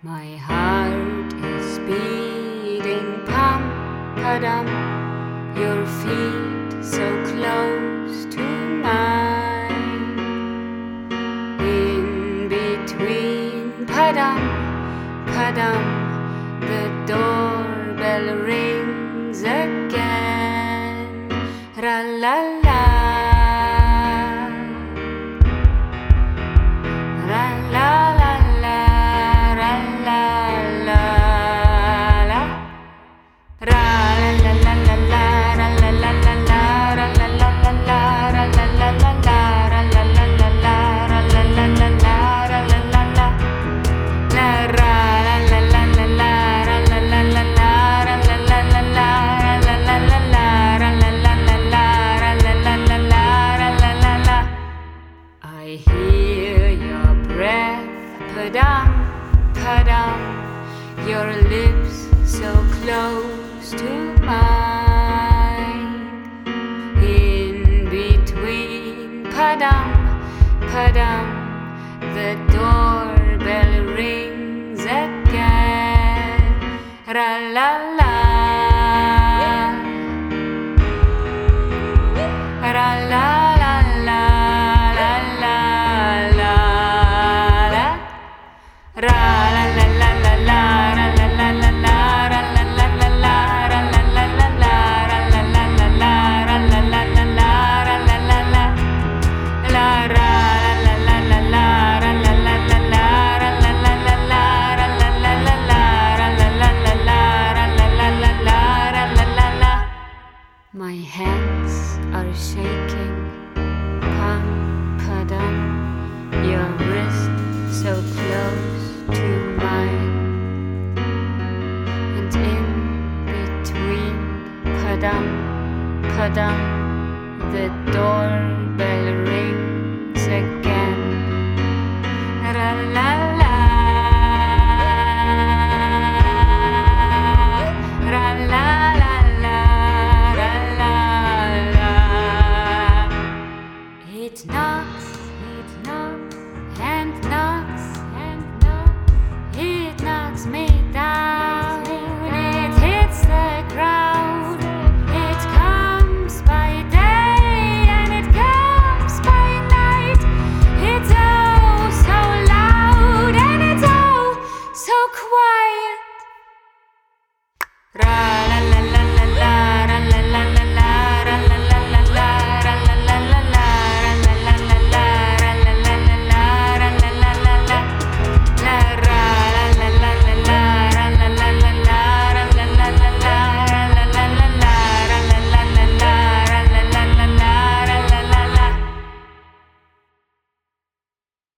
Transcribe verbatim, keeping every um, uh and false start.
My heart is beating, pum, padum. Your feet so close to mine. In between, padum, padum. The doorbell rings again. Ra la la. Ra la la la. Ra la la la. Ra la la la la la. Ra la la la la. Ra la la la la. Ra la la la la. Ra la la la la. Ra la la la la. Ra la la la. La ra la la la la la. Ra la la la la. Ra la la la la. Ra la la la la. Ra la la la la. Ra la la la la. Ra la la la. I hear your breath, padam, padam. Your lips so close to mine. In between, padam, padam. The doorbell rings again. Ra la la. Ra la la la. La la la la. Ra la la la la la. Ra la la la la. Ra la la la la. Ra la la la la. Ra la la la la. Ra la la la la. Ra la la la. La ra la la la la. Ra la la la la. Ra la la la la. Ra la la la la. Ra la la la la. Ra la la la la. Ra la la la. My hands are shaking, pum, padum. Your wrist so close to mine. And in between, padam, padam. The doorbell rings again. Ra la